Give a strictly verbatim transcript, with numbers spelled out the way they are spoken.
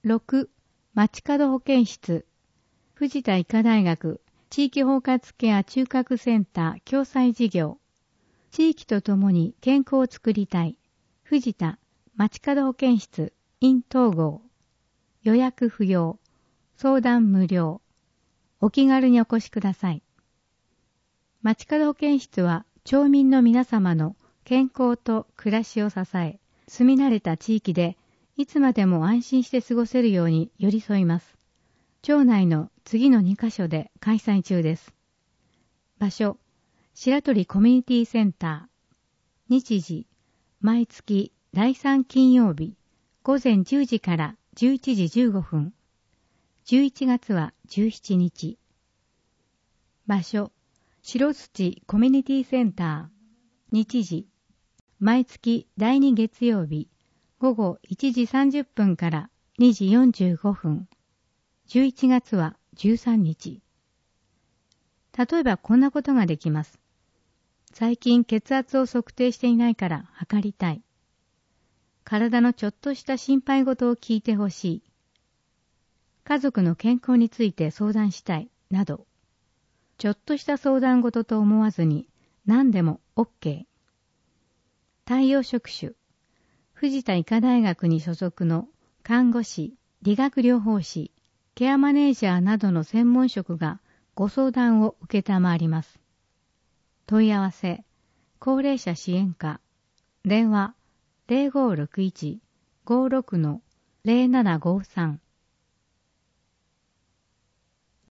ろく、街角保健室、藤田医科大学地域包括ケア中核センター共催事業、地域とともに健康をつくりたい、藤田街角保健室 in 統合、予約不要、相談無料、お気軽にお越しください。街角保健室は町民の皆様の健康と暮らしを支え、住み慣れた地域でいつまでも安心して過ごせるように寄り添います。町内の次のにカ所で開催中です。場所、白鳥コミュニティセンター。日時、毎月だいさん金曜日、午前じゅうじからじゅういちじじゅうごふん。じゅういちがつはじゅうしちにち。場所、白土コミュニティセンター。日時、毎月だいに月曜日、午後いちじさんじゅっぷんからにじよんじゅうごふん。じゅういちがつはじゅうさんにち。例えばこんなことができます。最近血圧を測定していないから測りたい。体のちょっとした心配事を聞いてほしい。家族の健康について相談したい。など。ちょっとした相談事と思わずに何でも OK。対応職種。藤田医科大学に所属の看護師、理学療法士、ケアマネージャーなどの専門職がご相談を受けたまわります。問い合わせ、高齢者支援課、電話 ゼロごろくいち ごろくのゼロななごさん